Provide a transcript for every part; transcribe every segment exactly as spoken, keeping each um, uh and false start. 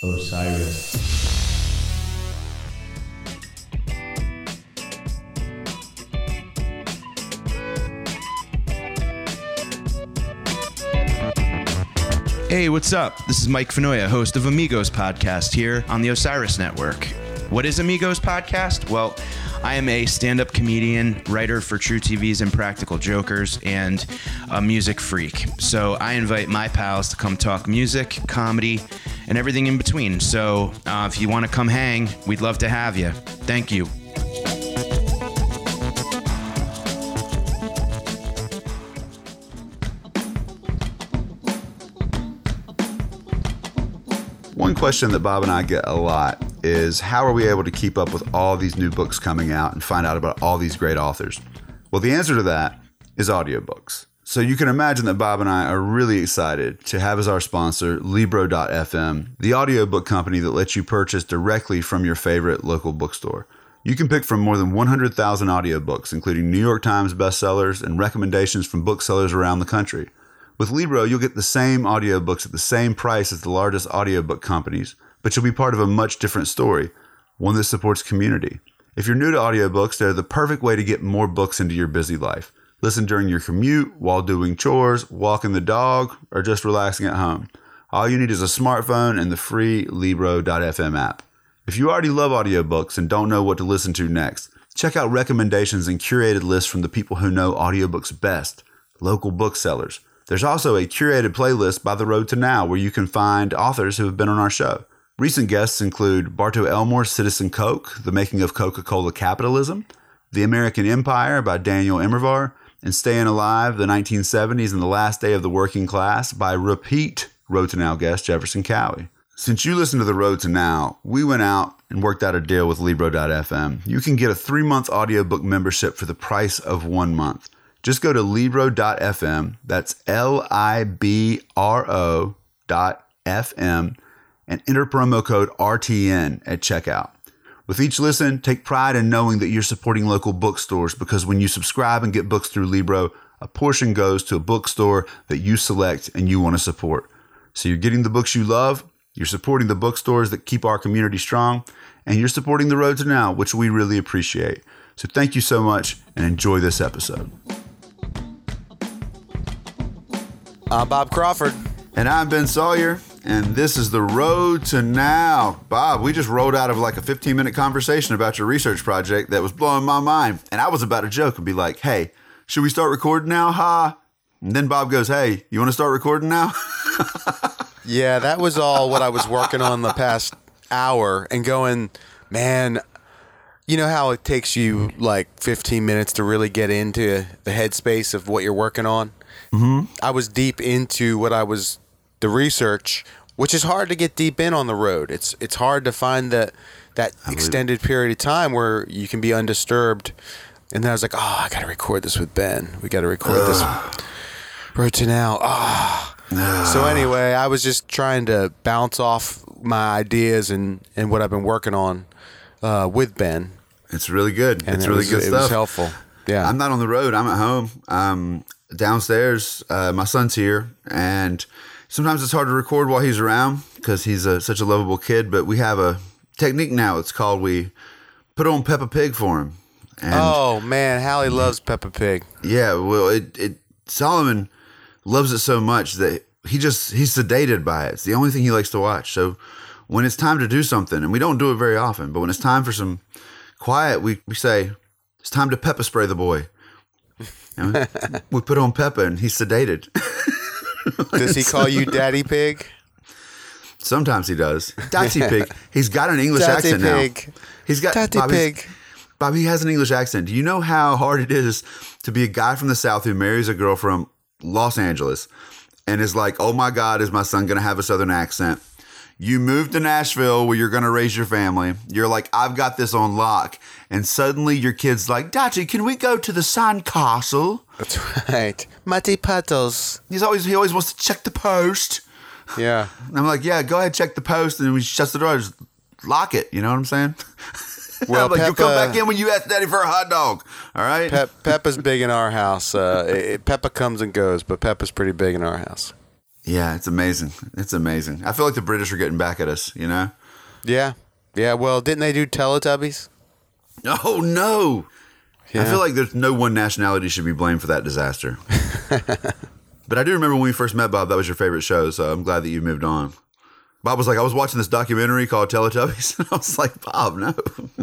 Osiris. Hey, what's up? This is Mike Fenoya, host of Amigos Podcast here on the Osiris Network. What is Amigos Podcast? Well, I am a stand-up comedian, writer for True T V's Impractical Jokers, and a music freak. So I invite my pals to come talk music, comedy, and everything in between. So uh, if you want to come hang, we'd love to have you. Thank you. One question that Bob and I get a lot is how are we able to keep up with all these new books coming out and find out about all these great authors? Well, the answer to that is audiobooks. So you can imagine that Bob and I are really excited to have as our sponsor Libro dot f m, the audiobook company that lets you purchase directly from your favorite local bookstore. You can pick from more than one hundred thousand audiobooks, including New York Times bestsellers and recommendations from booksellers around the country. With Libro, you'll get the same audiobooks at the same price as the largest audiobook companies, but you'll be part of a much different story, one that supports community. If you're new to audiobooks, they're the perfect way to get more books into your busy life. Listen during your commute, while doing chores, walking the dog, or just relaxing at home. All you need is a smartphone and the free Libro dot f m app. If you already love audiobooks and don't know what to listen to next, check out recommendations and curated lists from the people who know audiobooks best, local booksellers. There's also a curated playlist by The Road to Now where you can find authors who have been on our show. Recent guests include Bartow Elmore's Citizen Coke, The Making of Coca-Cola Capitalism, The American Empire by Daniel Immerwahr, and Staying Alive, the nineteen seventies and the Last Day of the Working Class by repeat Road to Now guest Jefferson Cowie. Since you listen to The Road to Now, we went out and worked out a deal with Libro dot f m. You can get a three-month audiobook membership for the price of one month. Just go to Libro dot f m, that's L I B R O dot F M, and enter promo code R T N at checkout. With each listen, take pride in knowing that you're supporting local bookstores because when you subscribe and get books through Libro, a portion goes to a bookstore that you select and you want to support. So you're getting the books you love, you're supporting the bookstores that keep our community strong, and you're supporting The Road to Now, which we really appreciate. So thank you so much and enjoy this episode. I'm Bob Crawford. And I'm Ben Sawyer, and this is The Road to Now. Bob, we just rolled out of like a fifteen-minute conversation about your research project that was blowing my mind. And I was about to joke and be like, hey, should we start recording now? Ha! And then Bob goes, hey, you want to start recording now? Yeah, that was all what I was working on the past hour and going, man, you know how it takes you like fifteen minutes to really get into the headspace of what you're working on? Mm-hmm. I was deep into what I was, the research, which is hard to get deep in on the road. It's it's hard to find that that extended period of time where you can be undisturbed. And then I was like, oh, I got to record this with Ben. We got to record Ugh. this. Road to Now. Oh. Ugh. So anyway, I was just trying to bounce off my ideas and, and what I've been working on uh, with Ben. It's really good. And it's it really was, good it stuff. It was helpful. Yeah. I'm not on the road. I'm at home. Um, downstairs, uh, my son's here, and sometimes it's hard to record while he's around because he's a, such a lovable kid, but we have a technique now. It's called we put on Peppa Pig for him. And oh, man. Hallie loves Peppa Pig. Yeah. Well, it, it Solomon loves it so much that he just, he's sedated by it. It's the only thing he likes to watch. So when it's time to do something, and we don't do it very often, but when it's time for some quiet, we, we say, it's time to pepper spray the boy. And we, we put on Peppa and he's sedated. Does he call you Daddy Pig? Sometimes he does. Daddy Pig. He's got an English Daddy accent Pig. now. He's got Daddy Bobby's, Pig. Bobby has an English accent. Do you know how hard it is to be a guy from the South who marries a girl from Los Angeles and is like, oh my God, is my son going to have a Southern accent? You move to Nashville where you're going to raise your family. You're like, I've got this on lock. And suddenly your kid's like, Daddy, can we go to the sandcastle? That's right. Muddy puddles. He's always, he always wants to check the post. Yeah. And I'm like, yeah, go ahead, check the post. And then we shut the door, just lock it. You know what I'm saying? Well, I'm like, Peppa, you'll come back in when you ask Daddy for a hot dog. All right? Pep, Peppa's big in our house. Uh, it, Peppa comes and goes, but Peppa's pretty big in our house. Yeah, it's amazing. It's amazing. I feel like the British are getting back at us, you know? Yeah. Yeah, well, didn't they do Teletubbies? Oh, no. Yeah. I feel like there's no one nationality should be blamed for that disaster. But I do remember when we first met, Bob, that was your favorite show, so I'm glad that you moved on. Bob was like, I was watching this documentary called Teletubbies, and I was like, Bob, no.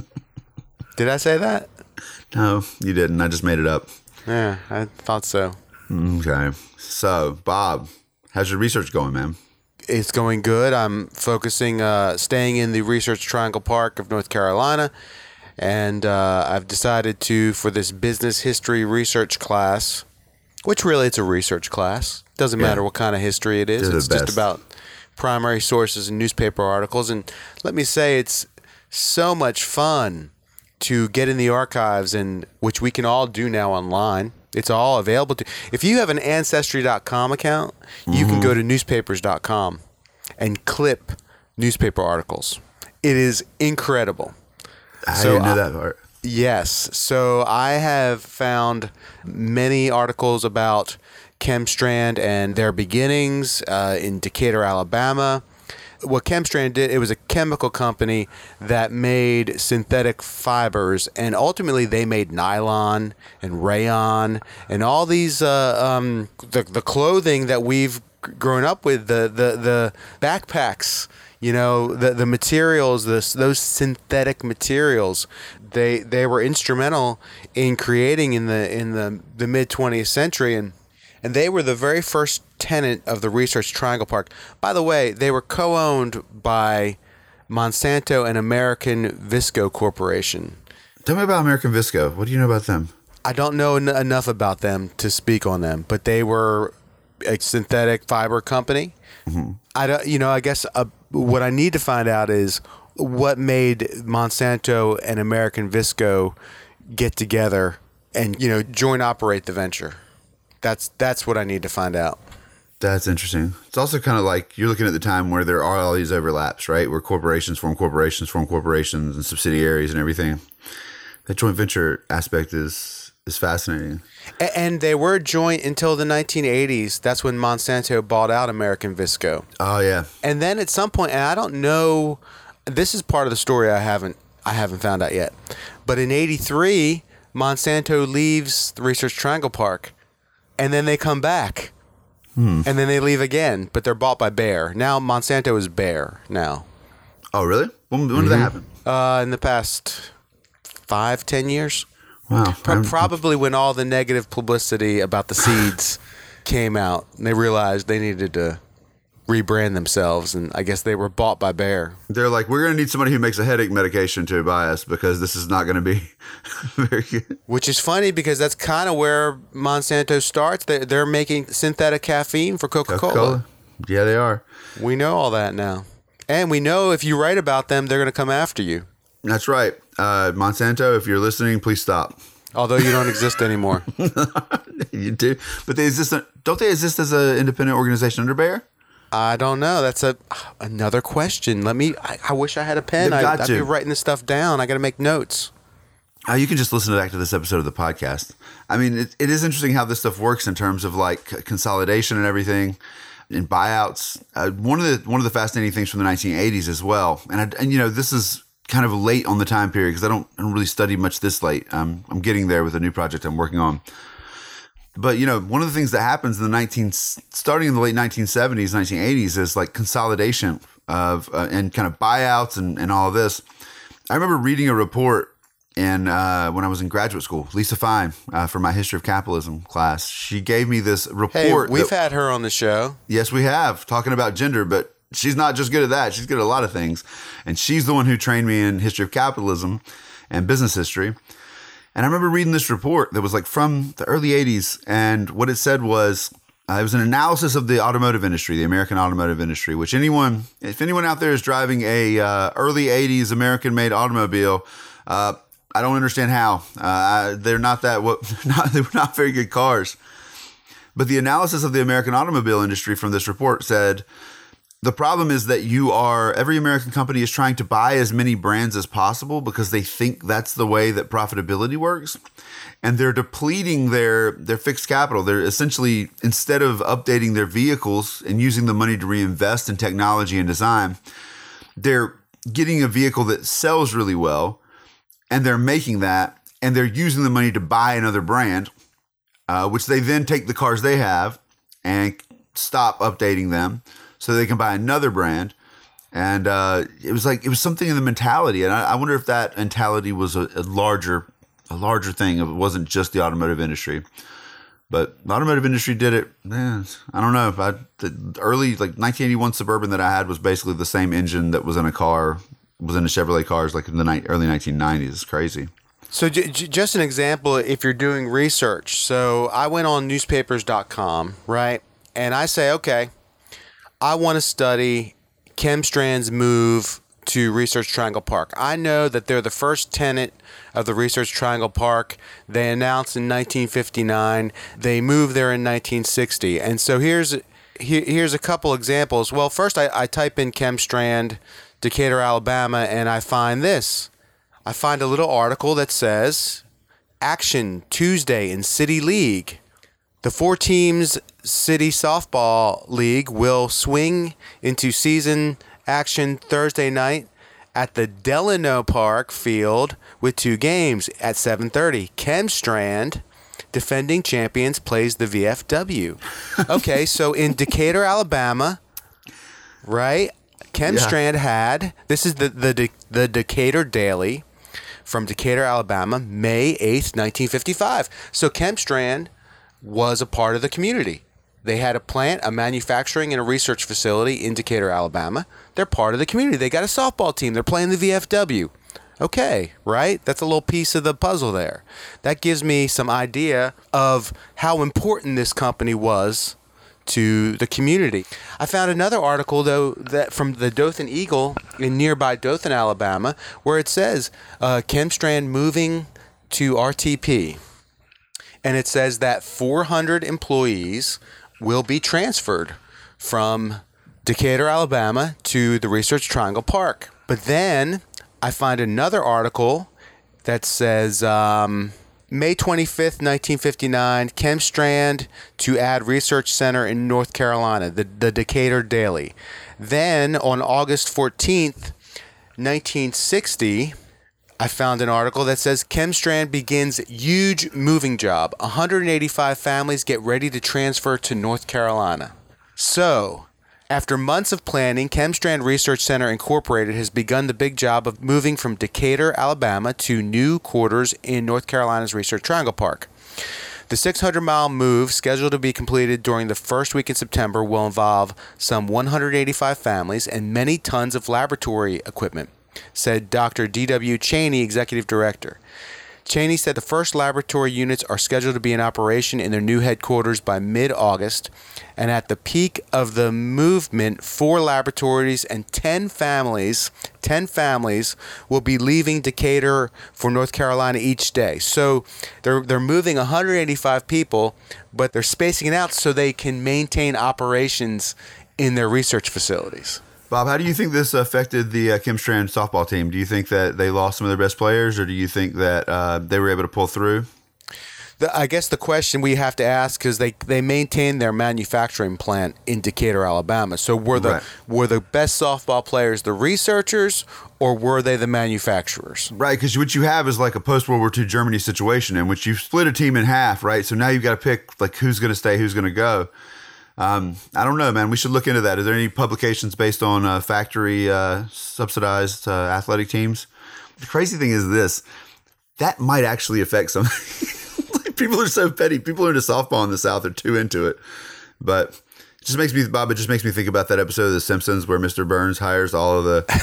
Did I say that? No, you didn't. I just made it up. Yeah, I thought so. Okay. So, Bob, how's your research going, man? It's going good. I'm focusing, uh, staying in the Research Triangle Park of North Carolina. And uh, I've decided to, for this business history research class, which really it's a research class. Doesn't Yeah. matter what kind of history it is. They're the It's just best. about primary sources and newspaper articles. And let me say, it's so much fun to get in the archives, and which we can all do now online. It's all available to. If you have an ancestry dot com account, you can go to newspapers dot com and clip newspaper articles. It is incredible. I So didn't know I- that part. Yes. So I have found many articles about Chemstrand and their beginnings uh, in Decatur, Alabama. What Chemstrand did, it was a chemical company that made synthetic fibers, and ultimately they made nylon and rayon and all these uh, um, the the clothing that we've grown up with, the the the backpacks. You know, the the materials, this those synthetic materials, they they were instrumental in creating in the in the, the mid twentieth century, and and they were the very first tenant of the Research Triangle Park. By the way, they were co-owned by Monsanto and American Visco Corporation. Tell me about American Visco. What do you know about them? I don't know en- enough about them to speak on them, but they were a synthetic fiber company. Mm-hmm. I don't, you know, I guess uh, what I need to find out is what made Monsanto and American Visco get together and, you know, joint operate the venture. That's that's what I need to find out. That's interesting. It's also kind of like you're looking at the time where there are all these overlaps, right? Where corporations form corporations, form corporations and subsidiaries and everything. That joint venture aspect is is fascinating. A- And they were joint until the nineteen eighties. That's when Monsanto bought out American Visco. Oh yeah. And then at some point, and I don't know, this is part of the story I haven't I haven't found out yet. But in eighty-three, Monsanto leaves the Research Triangle Park, and then they come back, hmm. and then they leave again. But they're bought by Bayer. Now Monsanto is Bayer now. Oh really? When, when mm-hmm. did that happen? Uh, in the past five, ten years. Wow. Pro- probably when all the negative publicity about the seeds came out, and they realized they needed to rebrand themselves, and I guess they were bought by Bayer. They're like, we're going to need somebody who makes a headache medication to buy us because this is not going to be very good. Which is funny because that's kind of where Monsanto starts. They're, they're making synthetic caffeine for Coca-Cola. Coca-Cola. Yeah, they are. We know all that now. And we know if you write about them, they're going to come after you. That's right. Uh, Monsanto, if you're listening, please stop. Although you don't exist anymore. You do. But they exist. Don't they exist as an independent organization under Bayer? I don't know. That's a another question. Let me. I, I wish I had a pen. I, I'd be writing this stuff down. I got to make notes. Uh, you can just listen back to this episode of the podcast. I mean, it, it is interesting how this stuff works in terms of like consolidation and everything, and buyouts. Uh, one of the one of the fascinating things from the nineteen eighties as well. And I, and you know, this is kind of late on the time period because I don't I don't really study much this late. Um, I'm getting there with a new project I'm working on. But, you know, one of the things that happens in the nineteen starting in the late nineteen seventies, nineteen eighties is like consolidation of uh, and kind of buyouts and, and all of this. I remember reading a report in uh, when I was in graduate school, Lisa Fine, uh, for my history of capitalism class. She gave me this report. Hey, we've that, had her on the show. Yes, we have, talking about gender, but she's not just good at that. She's good at a lot of things. And she's the one who trained me in history of capitalism and business history. And I remember reading this report that was like from the early eighties. And what it said was, uh, it was an analysis of the automotive industry, the American automotive industry, which anyone, if anyone out there is driving a uh, early eighties American made automobile, uh, I don't understand how. Uh, they're not that, what, not, they were not very good cars. But the analysis of the American automobile industry from this report said, The problem is that you are, every American company is trying to buy as many brands as possible because they think that's the way that profitability works. And they're depleting their, their fixed capital. They're essentially, instead of updating their vehicles and using the money to reinvest in technology and design, they're getting a vehicle that sells really well, and they're making that, and they're using the money to buy another brand, uh, which they then take the cars they have and stop updating them so they can buy another brand. And uh, it was like, it was something in the mentality. And I, I wonder if that mentality was a, a larger, a larger thing. It wasn't just the automotive industry, but the automotive industry did it. Man, I don't know if I, the early, like nineteen eighty-one Suburban that I had was basically the same engine that was in a car, was in a Chevrolet cars like in the ni- early nineteen nineties. It's crazy. So j- j- just an example, if you're doing research. So I went on newspapers dot com, right? And I say, okay, I want to study Chemstrand's move to Research Triangle Park. I know that they're the first tenant of the Research Triangle Park. They announced in nineteen fifty-nine. They moved there in nineteen sixty. And so here's here, here's a couple examples. Well, first I, I type in Chemstrand, Decatur, Alabama, and I find this. I find a little article that says, Action Tuesday in City League. The four teams City Softball League will swing into season action Thursday night at the Delano Park field with two games at seven thirty. Chemstrand, defending champions, plays the V F W. Okay, so in Decatur, Alabama, right? Chemstrand yeah. had, this is the, the, the, the Decatur Daily from Decatur, Alabama, May eighth, nineteen fifty-five. So Chemstrand was a part of the community. They had a plant, a manufacturing, and a research facility in Decatur, Alabama. They're part of the community. They got a softball team. They're playing the V F W. Okay, right? That's a little piece of the puzzle there. That gives me some idea of how important this company was to the community. I found another article, though, that from the Dothan Eagle in nearby Dothan, Alabama, where it says uh, Chemstrand moving to R T P. And it says that four hundred employees will be transferred from Decatur, Alabama to the Research Triangle Park. But then I find another article that says um, May twenty-fifth, nineteen fifty-nine, Chemstrand to add research center in North Carolina, the, the Decatur Daily. Then on August fourteenth, nineteen sixty, I found an article that says Chemstrand begins huge moving job. one hundred eighty-five families get ready to transfer to North Carolina. So, after months of planning, Chemstrand Research Center Incorporated has begun the big job of moving from Decatur, Alabama to new quarters in North Carolina's Research Triangle Park. The six hundred mile move, scheduled to be completed during the first week in September, will involve some one hundred eighty-five families and many tons of laboratory equipment, said Doctor D W Cheney, executive director. Cheney said the first laboratory units are scheduled to be in operation in their new headquarters by mid-August, and at the peak of the movement, four laboratories and ten families, ten families will be leaving Decatur for North Carolina each day. So they're they're moving one hundred eighty-five people, but they're spacing it out so they can maintain operations in their research facilities. Bob, how do you think this affected the uh, Chemstrand softball team? Do you think that they lost some of their best players, or do you think that uh, they were able to pull through? The, I guess the question we have to ask is they they maintained their manufacturing plant in Decatur, Alabama. So were the right. were the best softball players the researchers, or were they the manufacturers? Right, because what you have is like a post-World War Two Germany situation in which you've split a team in half, right? So now you've got to pick like who's going to stay, who's going to go. Um, I don't know, man. We should look into that. Is there any publications based on uh, factory uh, subsidized uh, athletic teams? The crazy thing is this. That might actually affect something. Like, people are so petty. People who are into softball in the South are too into it. But it just makes me, Bob, it just makes me think about that episode of The Simpsons where Mister Burns hires all of the...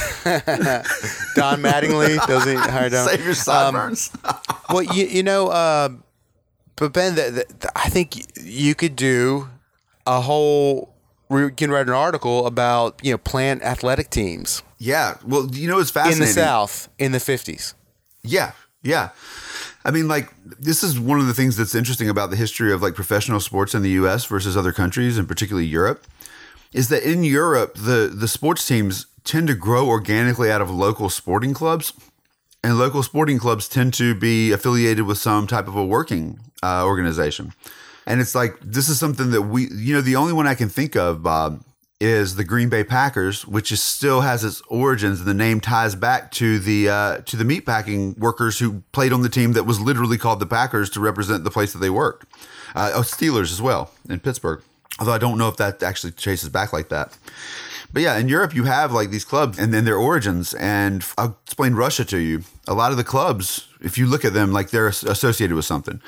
Don Mattingly, does he hire Don? Save your sideburns. Um, well, you, you know, uh, but Ben, the, the, I think you could do... a whole, we can write an article about, you know, plant athletic teams. Yeah. Well, you know, it's fascinating. In the South in the fifties. Yeah. Yeah. I mean, like, this is one of the things that's interesting about the history of like professional sports in the U S versus other countries, and particularly Europe, is that in Europe, the, the sports teams tend to grow organically out of local sporting clubs. And local sporting clubs tend to be affiliated with some type of a working uh, organization. And it's like, this is something that we, you know, the only one I can think of, Bob, is the Green Bay Packers, which is still has its origins. The name ties back to the uh, to the meatpacking workers who played on the team that was literally called the Packers to represent the place that they worked. Uh, oh, Steelers as well in Pittsburgh. Although I don't know if that actually traces back like that. But yeah, in Europe, you have like these clubs and then their origins. And I'll explain Russia to you. A lot of the clubs, if you look at them, like they're associated with something.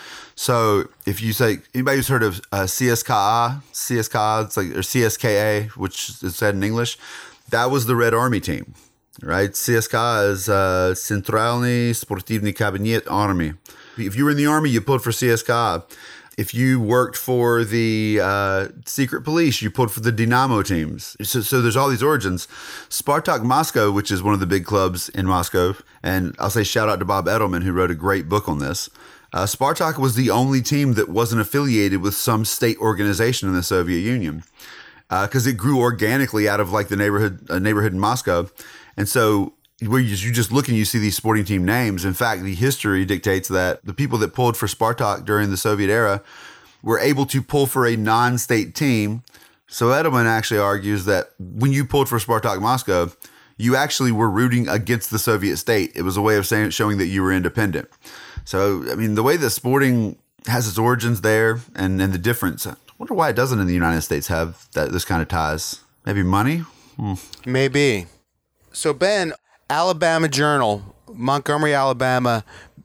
So if you say, anybody who's heard of uh, C S K A, C S K A, it's like, or C S K A, which is said in English, that was the Red Army team, right? C S K A is uh, Centralny Sportivny Kabinet Army. If you were in the army, you pulled for C S K A. If you worked for the uh, secret police, you pulled for the Dynamo teams. So, so there's all these origins. Spartak Moscow, which is one of the big clubs in Moscow, and I'll say shout out to Bob Edelman, who wrote a great book on this. Uh, Spartak was the only team that wasn't affiliated with some state organization in the Soviet Union because uh, it grew organically out of like the neighborhood uh, neighborhood in Moscow. And so where you just, you just look and you see these sporting team names. In fact, the history dictates that the people that pulled for Spartak during the Soviet era were able to pull for a non-state team. So Edelman actually argues that when you pulled for Spartak Moscow, you actually were rooting against the Soviet state. It was a way of saying, showing that you were independent. So, I mean, the way that sporting has its origins there and, and the difference, I wonder why it doesn't in the United States have that this kind of ties. Maybe money? Hmm. Maybe. So, Ben, Alabama Journal, Montgomery, Alabama,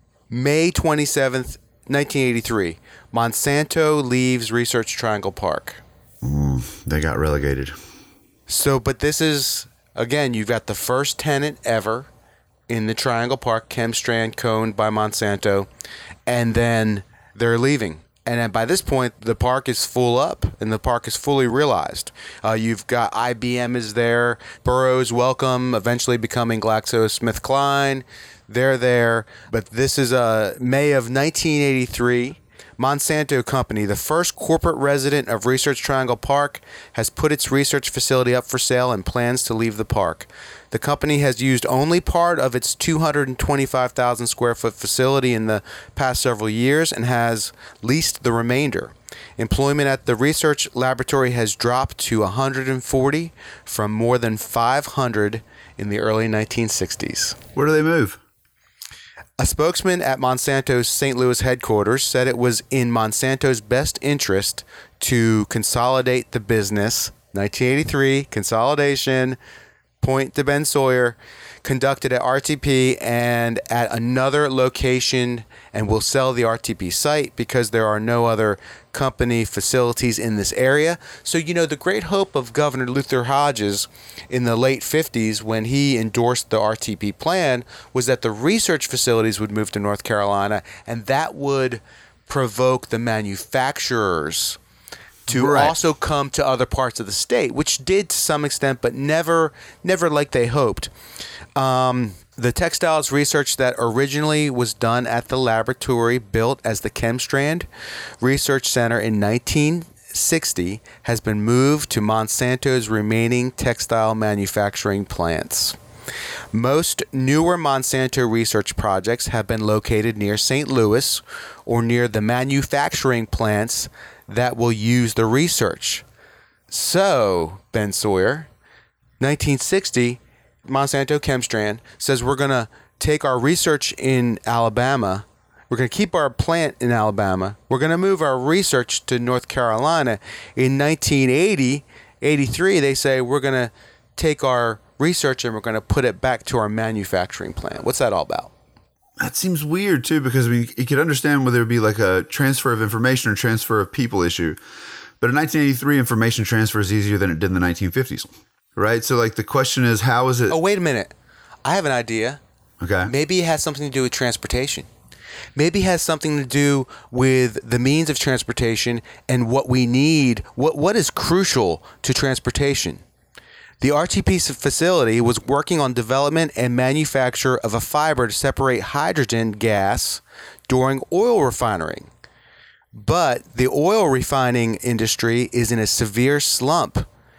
May twenty-seventh, nineteen eighty-three. Monsanto leaves Research Triangle Park. Mm, they got relegated. So, but this is, again, you've got the first tenant ever in the Triangle Park, Chemstrand, owned by Monsanto, and then they're leaving. And then by this point, the park is full up, and the park is fully realized. Uh, you've got I B M is there, Burroughs Wellcome, eventually becoming GlaxoSmithKline. They're there. But this is uh, May of nineteen eighty-three. Monsanto Company, the first corporate resident of Research Triangle Park, has put its research facility up for sale and plans to leave the park. The company has used only part of its two hundred twenty-five thousand square foot facility in the past several years and has leased the remainder. Employment at the research laboratory has dropped to one hundred forty from more than five hundred in the early nineteen sixties. Where do they move? A spokesman at Monsanto's Saint Louis headquarters said it was in Monsanto's best interest to consolidate the business. nineteen eighty-three, consolidation, point to Ben Sawyer, conducted at R T P and at another location, and will sell the R T P site because there are no other company facilities in this area. So, you know, the great hope of Governor Luther Hodges in the late fifties when he endorsed the R T P plan was that the research facilities would move to North Carolina, and that would provoke the manufacturers to right. also come to other parts of the state, which did to some extent, but never never like they hoped. Um, the textiles research that originally was done at the laboratory built as the Chemstrand Research Center in nineteen sixty has been moved to Monsanto's remaining textile manufacturing plants. Most newer Monsanto research projects have been located near Saint Louis or near the manufacturing plants that will use the research. So, Ben Sawyer, nineteen sixty, Monsanto Chemstrand says we're going to take our research in Alabama. We're going to keep our plant in Alabama. We're going to move our research to North Carolina. In nineteen eighty, eighty-three, they say we're going to take our research and we're going to put it back to our manufacturing plant. What's that all about? That seems weird, too, because I mean, you could understand whether it be like a transfer of information or transfer of people issue. But in nineteen eighty-three, information transfer is easier than it did in the nineteen fifties, right? So, like, the question is, how is it? Oh, wait a minute. I have an idea. Okay. Maybe it has something to do with transportation. Maybe it has something to do with the means of transportation and what we need, what what is crucial to transportation. The R T P facility was working on development and manufacture of a fiber to separate hydrogen gas during oil refining. But the oil refining industry is in a severe slump,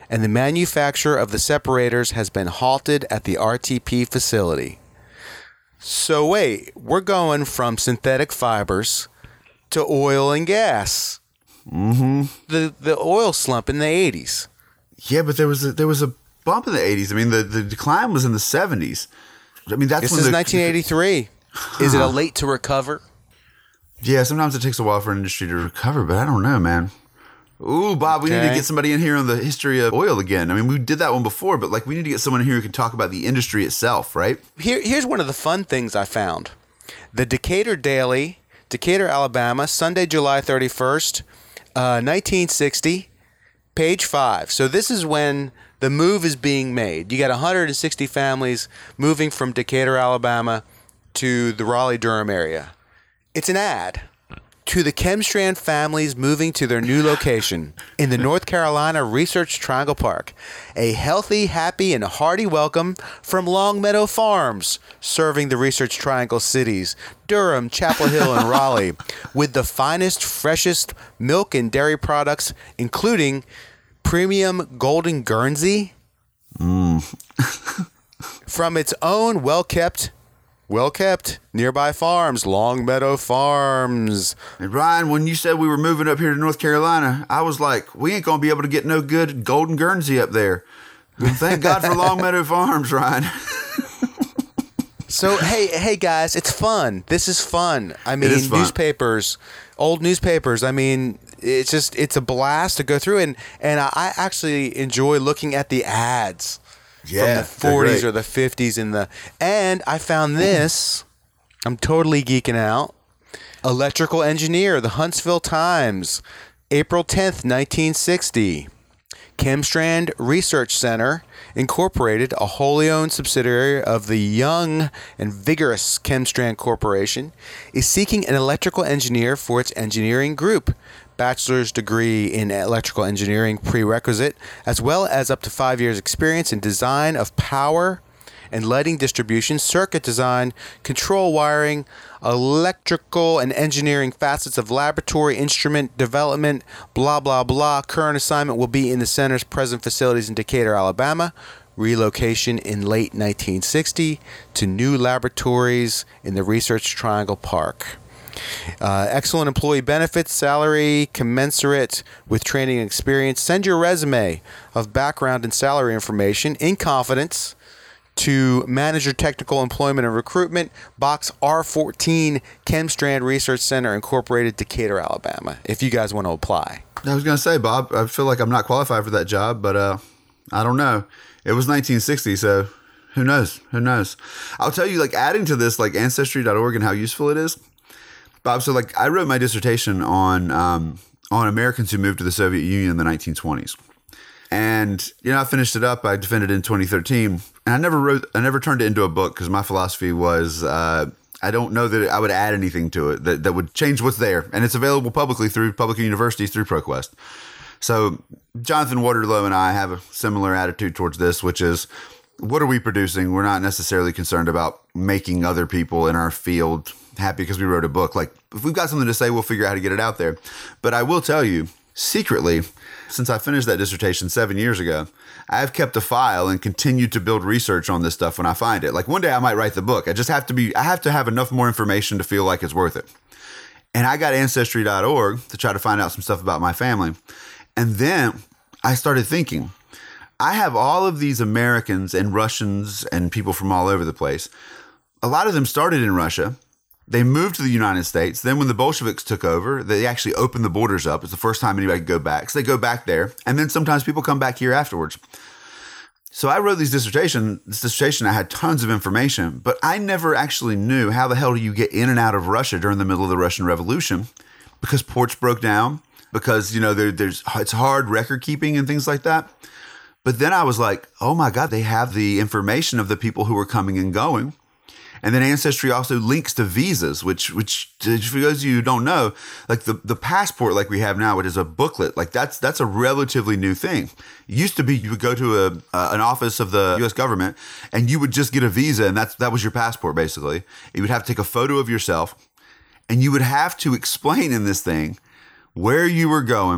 and the manufacture of the separators has been halted at the R T P facility. So wait, we're going from synthetic fibers to oil and gas. Mm-hmm. The the oil slump in the eighties. Yeah, but there was a, there was a bump in the eighties. I mean, the, the decline was in the seventies. I mean, that's this when is the, nineteen eighty-three. Huh. Is it a late to recover? Yeah, sometimes it takes a while for an industry to recover, but I don't know, man. Ooh, Bob, we okay. need to get somebody in here on the history of oil again. I mean, we did that one before, but like we need to get someone in here who can talk about the industry itself, right? Here, here's one of the fun things I found. The Decatur Daily, Decatur, Alabama, Sunday, July thirty-first, uh, nineteen sixty, page five. So this is when the move is being made. You got one hundred sixty families moving from Decatur, Alabama to the Raleigh-Durham area. It's an ad. To the Chemstrand families moving to their new location in the North Carolina Research Triangle Park. A healthy, happy, and hearty welcome from Longmeadow Farms, serving the Research Triangle cities, Durham, Chapel Hill, and Raleigh, with the finest, freshest milk and dairy products, including premium Golden Guernsey mm. from its own well-kept Well kept. Nearby farms. Longmeadow Farms. And Ryan, when you said we were moving up here to North Carolina, I was like, we ain't going to be able to get no good Golden Guernsey up there. Well, thank God for Longmeadow Farms, Ryan. So, hey, hey guys, it's fun. This is fun. I mean, newspapers, old newspapers. I mean, it's just, it's a blast to go through. And, and I actually enjoy looking at the ads. Yeah, from the forties or the fifties in the and I found this. I'm totally geeking out. Electrical engineer, the Huntsville Times, April tenth, nineteen sixty. Chemstrand Research Center, Incorporated, a wholly owned subsidiary of the young and vigorous Chemstrand Corporation, is seeking an electrical engineer for its engineering group. Bachelor's degree in electrical engineering prerequisite, as well as up to five years experience in design of power and lighting distribution, circuit design, control wiring, electrical and engineering facets of laboratory instrument development, blah, blah, blah. Current assignment will be in the center's present facilities in Decatur, Alabama. Relocation in late nineteen sixty to new laboratories in the Research Triangle Park. Uh, excellent employee benefits, salary commensurate with training and experience. Send your resume of background and salary information in confidence to Manager Technical Employment and Recruitment, Box R fourteen, Chemstrand Research Center, Incorporated, Decatur, Alabama, if you guys want to apply. I was going to say, Bob, I feel like I'm not qualified for that job, but uh, I don't know. It was nineteen sixty, so who knows? Who knows? I'll tell you, like, adding to this, like, Ancestry dot org and how useful it is. Bob, so like I wrote my dissertation on um, on Americans who moved to the Soviet Union in the nineteen twenties, and you know I finished it up. I defended it in twenty thirteen, and I never wrote, I never turned it into a book because my philosophy was uh, I don't know that I would add anything to it that, that would change what's there, and it's available publicly through public universities through ProQuest. So Jonathan Waterlow and I have a similar attitude towards this, which is, what are we producing? We're not necessarily concerned about making other people in our field happy because we wrote a book. Like, if we've got something to say, we'll figure out how to get it out there. But I will tell you, secretly, since I finished that dissertation seven years ago, I've kept a file and continued to build research on this stuff when I find it. Like, one day I might write the book. I just have to be, I have to have enough more information to feel like it's worth it. And I got Ancestry dot org to try to find out some stuff about my family. And then I started thinking, I have all of these Americans and Russians and people from all over the place. A lot of them started in Russia. They moved to the United States. Then when the Bolsheviks took over, they actually opened the borders up. It's the first time anybody could go back. So they go back there. And then sometimes people come back here afterwards. So I wrote these dissertation, this dissertation, I had tons of information, but I never actually knew how the hell do you get in and out of Russia during the middle of the Russian Revolution, because ports broke down, because, you know, there, there's it's hard record keeping and things like that. But then I was like, oh my God, they have the information of the people who were coming and going. And then Ancestry also links to visas, which, which for those of you who don't know, like the, the passport like we have now, it is a booklet. Like that's that's a relatively new thing. It used to be you would go to a uh, an office of the U S government and you would just get a visa, and that's that was your passport basically. You would have to take a photo of yourself, and you would have to explain in this thing where you were going,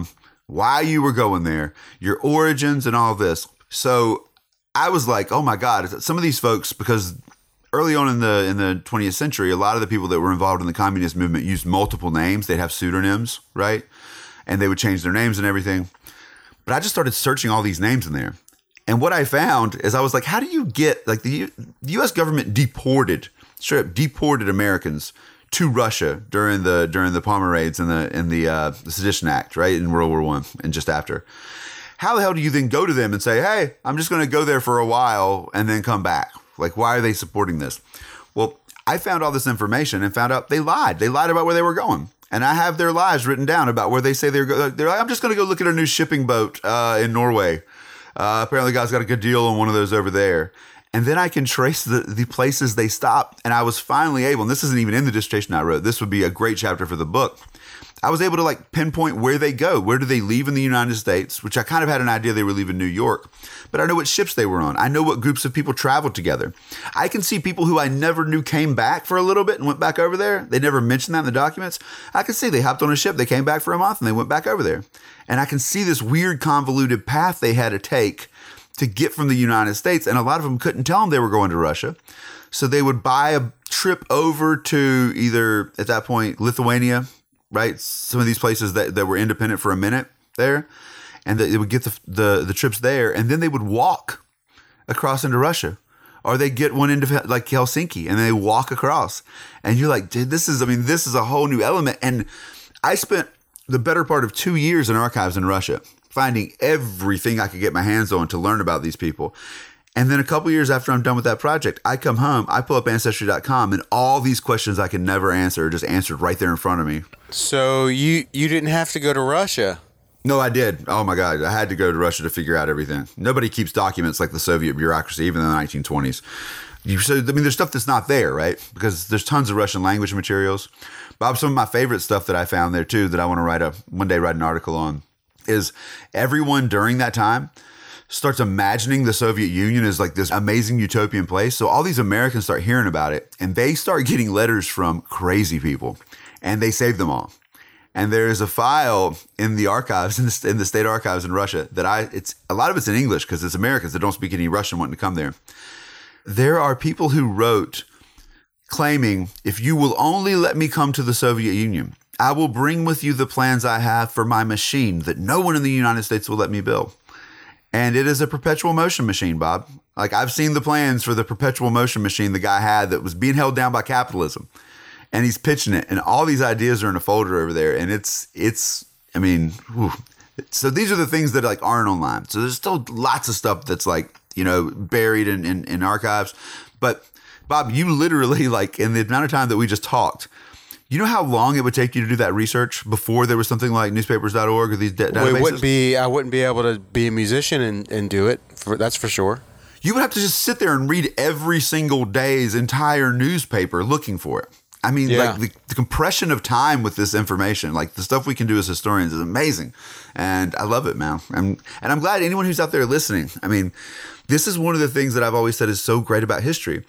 why you were going there, your origins and all this. So I was like, oh my God, some of these folks, because early on in the in the twentieth century, a lot of the people that were involved in the communist movement used multiple names. They'd have pseudonyms, right? And they would change their names and everything. But I just started searching all these names in there. And what I found is I was like, how do you get, like the U- U S government deported, straight up deported Americans to Russia during the during the Palmer raids and the in the, uh, the Sedition Act, right, in World War One and just after. How the hell do you then go to them and say, hey, I'm just going to go there for a while and then come back? Like, why are they supporting this? Well, I found all this information and found out they lied. They lied about where they were going. And I have their lies written down about where they say they're going. They're like, I'm just going to go look at a new shipping boat uh, in Norway. Uh, apparently, the guy's got a good deal on one of those over there. And then I can trace the, the places they stopped. And I was finally able, and this isn't even in the dissertation I wrote. This would be a great chapter for the book. I was able to like pinpoint where they go. Where do they leave in the United States? Which I kind of had an idea they were leaving New York. But I know what ships they were on. I know what groups of people traveled together. I can see people who I never knew came back for a little bit and went back over there. They never mentioned that in the documents. I can see they hopped on a ship. They came back for a month and they went back over there. And I can see this weird convoluted path they had to take to get from the United States. And a lot of them couldn't tell them they were going to Russia. So they would buy a trip over to either, at that point, Lithuania, right? Some of these places that, that were independent for a minute there. And they would get the, the the trips there. And then they would walk across into Russia. Or they get one into like Helsinki and they walk across. And you're like, dude, this is, I mean, this is a whole new element. And I spent the better part of two years in archives in Russia, finding everything I could get my hands on to learn about these people. And then a couple years after I'm done with that project, I come home, I pull up Ancestry dot com, and all these questions I could never answer are just answered right there in front of me. So you you didn't have to go to Russia? No, I did. Oh my God. I had to go to Russia to figure out everything. Nobody keeps documents like the Soviet bureaucracy, even in the nineteen twenties. You, so, I mean, there's stuff that's not there, right? Because there's tons of Russian language materials. Bob, some of my favorite stuff that I found there too, that I want to write a, one day write an article on, is everyone during that time starts imagining the Soviet Union as like this amazing utopian place. So all these Americans start hearing about it and they start getting letters from crazy people and they save them all. And there is a file in the archives, in the, in the state archives in Russia that I, it's a lot of it's in English because it's Americans that don't speak any Russian wanting to come there. There are people who wrote claiming, if you will only let me come to the Soviet Union, I will bring with you the plans I have for my machine that no one in the United States will let me build. And it is a perpetual motion machine, Bob. Like I've seen the plans for the perpetual motion machine the guy had that was being held down by capitalism. And he's pitching it. And all these ideas are in a folder over there. And it's, it's, I mean, whew. So these are the things that like aren't online. So there's still lots of stuff that's like, you know, buried in, in, in archives. But Bob, you literally like in the amount of time that we just talked, you know how long it would take you to do that research before there was something like newspapers dot org or these da- databases? Well, it wouldn't be, I wouldn't be able to be a musician and, and do it. For, that's for sure. You would have to just sit there and read every single day's entire newspaper looking for it. I mean, Yeah. like the, the compression of time with this information, like the stuff we can do as historians is amazing. And I love it, man. And, and I'm glad anyone who's out there listening, I mean, this is one of the things that I've always said is so great about history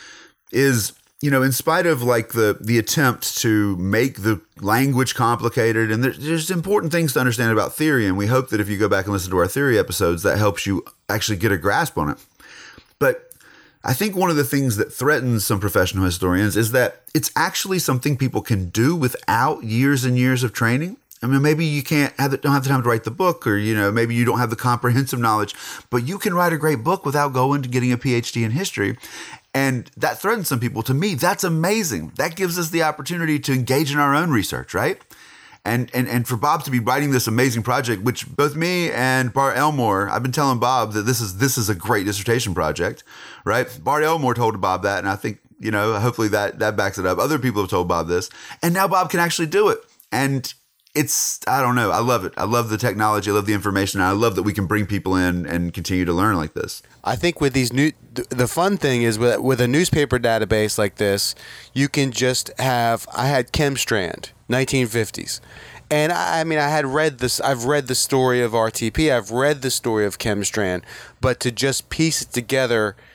is, you know, in spite of like the, the attempt to make the language complicated, and there's, there's important things to understand about theory. And we hope that if you go back and listen to our theory episodes, that helps you actually get a grasp on it. But I think one of the things that threatens some professional historians is that it's actually something people can do without years and years of training. I mean, maybe you can't have the, don't have the time to write the book, or, you know, maybe you don't have the comprehensive knowledge, but you can write a great book without going to getting a P H D in history. And that threatens some people. To me, that's amazing. That gives us the opportunity to engage in our own research, right? And, and and for Bob to be writing this amazing project, which both me and Bart Elmore, I've been telling Bob that this is this is a great dissertation project, right? Bart Elmore told Bob that, and I think, you know, hopefully that that backs it up. Other people have told Bob this, and now Bob can actually do it. And it's, I don't know, I love it. I love the technology, I love the information, and I love that we can bring people in and continue to learn like this. I think with these new, the fun thing is with with a newspaper database like this, you can just have. I had Chemstrand, nineteen fifties, and I, I mean I had read this. I've read the story of R T P. I've read the story of Chemstrand, but to just piece it together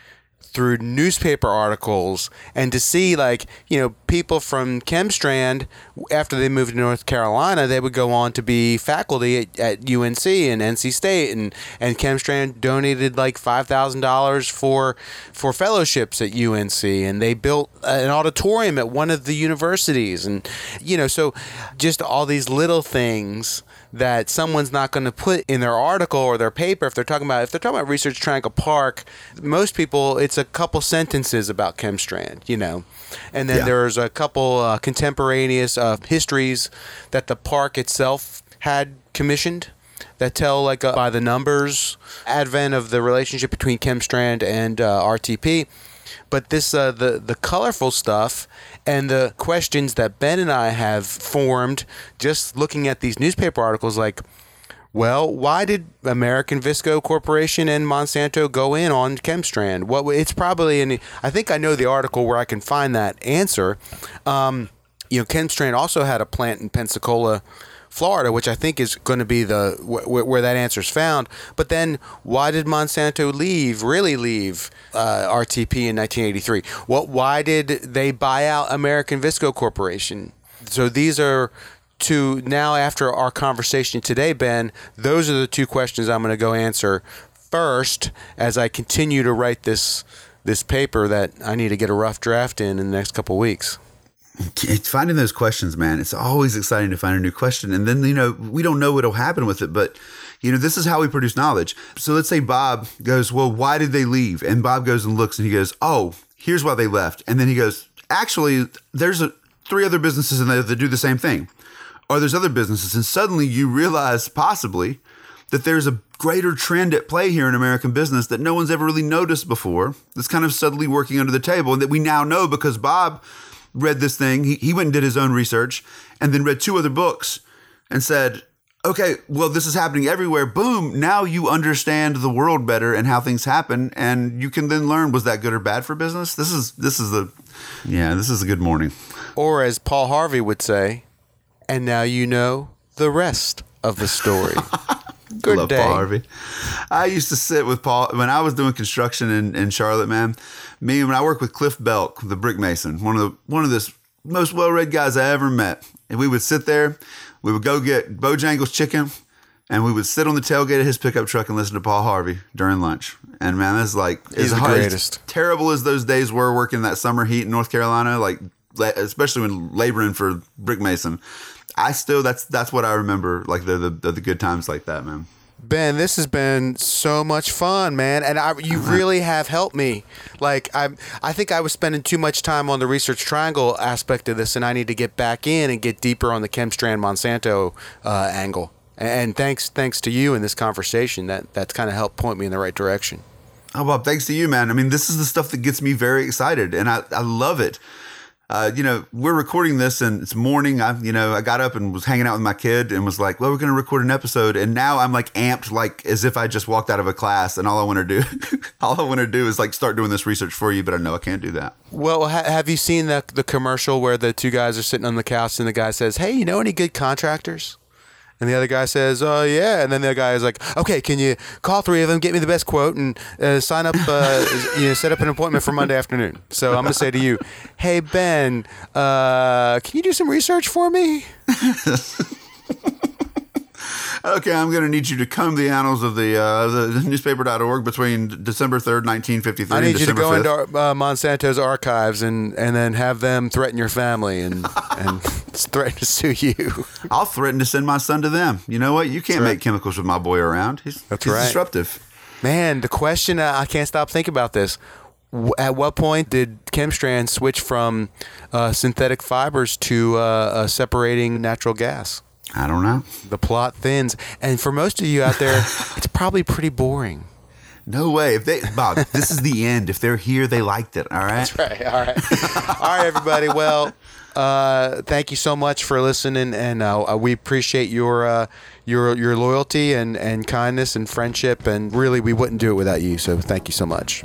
through newspaper articles and to see, like, you know, people from Chemstrand, after they moved to North Carolina, they would go on to be faculty at, at U N C and N C State, and, and Chemstrand donated like five thousand dollars for for fellowships at U N C, and they built an auditorium at one of the universities, and, you know, so just all these little things that someone's not going to put in their article or their paper. If they're talking about if they're talking about Research Triangle Park, most people, it's a couple sentences about Chemstrand, you know, and then yeah. there's a couple uh, contemporaneous uh, histories that the park itself had commissioned that tell, like, uh, by the numbers, advent of the relationship between Chemstrand and uh, R T P. But this, uh, the the colorful stuff and the questions that Ben and I have formed just looking at these newspaper articles, like, well, why did American Visco Corporation and Monsanto go in on Chemstrand? What it's probably in. I think I know the article where I can find that answer. Um, you know, Chemstrand also had a plant in Pensacola, Florida, which I think is going to be the wh- where that answer is found. But then, why did Monsanto leave, really leave uh, R T P in nineteen eighty-three? What? Why did they buy out American Visco Corporation? So these are two, now after our conversation today, Ben, those are the two questions I'm going to go answer first as I continue to write this this paper that I need to get a rough draft in in the next couple of weeks. It's finding those questions, man. It's always exciting to find a new question. And then, you know, we don't know what'll happen with it, but, you know, this is how we produce knowledge. So let's say Bob goes, well, why did they leave? And Bob goes and looks and he goes, oh, here's why they left. And then he goes, actually, there's a, three other businesses in there that do the same thing. Or there's other businesses. And suddenly you realize possibly that there's a greater trend at play here in American business that no one's ever really noticed before. That's kind of subtly working under the table and that we now know because Bob read this thing. He, he went and did his own research and then read two other books and said, okay, well, this is happening everywhere. Boom. Now you understand the world better and how things happen. And you can then learn, was that good or bad for business? This is, this is the, yeah, this is a good morning. Or as Paul Harvey would say, and now you know the rest of the story. Good Love day. Paul Harvey. I used to sit with Paul when I was doing construction in, in Charlotte, man. Me, when I worked with Cliff Belk, the brick mason, one of the one of the most well-read guys I ever met. And we would sit there, we would go get Bojangles chicken, and we would sit on the tailgate of his pickup truck and listen to Paul Harvey during lunch. And man, that's like He's as the hard, greatest. As terrible as those days were working that summer heat in North Carolina, like especially when laboring for brick mason. I still, that's that's what I remember, like the the, the good times like that, man. Ben, this has been so much fun, man, and I, you really have helped me. Like I, I think I was spending too much time on the Research Triangle aspect of this, and I need to get back in and get deeper on the Chemstrand Monsanto uh, angle. And thanks, thanks to you in this conversation, that that's kind of helped point me in the right direction. Oh, Bob, thanks to you, man. I mean, this is the stuff that gets me very excited, and I, I love it. Uh, you know, we're recording this and it's morning. I, you know, I got up and was hanging out with my kid and was like, well, we're going to record an episode. And now I'm like amped, like as if I just walked out of a class and all I want to do, all I want to do is like start doing this research for you. But I know I can't do that. Well, ha- have you seen the, the commercial where the two guys are sitting on the couch and the guy says, hey, you know any good contractors? And the other guy says, oh, yeah. And then the guy is like, okay, can you call three of them, get me the best quote, and uh, sign up, uh, you know, set up an appointment for Monday afternoon. So I'm going to say to you, hey, Ben, uh, can you do some research for me? Okay, I'm going to need you to comb the annals of the, uh, the newspaper dot org between December third, nineteen fifty-three I need and you December to go fifth. into uh, Monsanto's archives and, and then have them threaten your family and, and threaten to sue you. I'll threaten to send my son to them. You know what? You can't That's right. make chemicals with my boy around. He's, That's he's right. disruptive. Man, the question, uh, I can't stop thinking about this. W- At what point did Chemstrand switch from uh, synthetic fibers to uh, uh, separating natural gas? I don't know. The plot thins. And for most of you out there, it's probably pretty boring. No way. If they, Bob, this is the end. If they're here, they liked it. All right. That's right. All right. All right, everybody. Well, uh, thank you so much for listening, and uh, we appreciate your uh, your your loyalty and, and kindness and friendship. And really, we wouldn't do it without you. So thank you so much.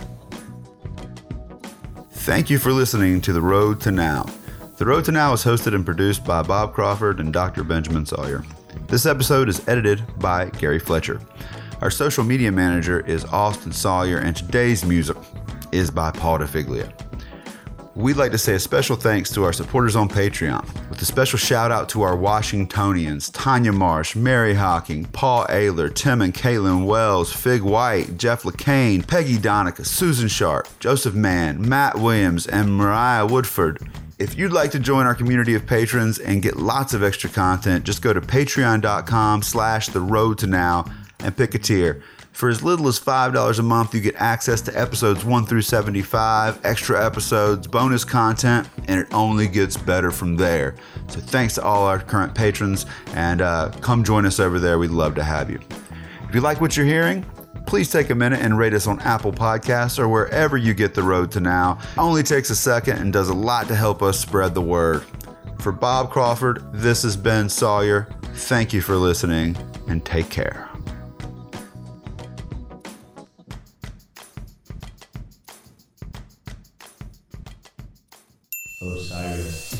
Thank you for listening to The Road to Now. The Road to Now is hosted and produced by Bob Crawford and Doctor Benjamin Sawyer. This episode is edited by Gary Fletcher. Our social media manager is Austin Sawyer, and today's music is by Paul DeFiglia. We'd like to say a special thanks to our supporters on Patreon, with a special shout out to our Washingtonians, Tanya Marsh, Mary Hawking, Paul Ayler, Tim and Kaylin Wells, Fig White, Jeff LeCain, Peggy Donica, Susan Sharp, Joseph Mann, Matt Williams, and Mariah Woodford. If you'd like to join our community of patrons and get lots of extra content, just go to patreon.com slash the road to now and pick a tier. For as little as five dollars a month, you get access to episodes one through seventy-five, extra episodes, bonus content, and it only gets better from there. So thanks to all our current patrons, and uh, come join us over there. We'd love to have you. If you like what you're hearing, please take a minute and rate us on Apple Podcasts or wherever you get The Road to Now. It only takes a second and does a lot to help us spread the word. For Bob Crawford, this is Ben Sawyer. Thank you for listening, and take care. Osiris.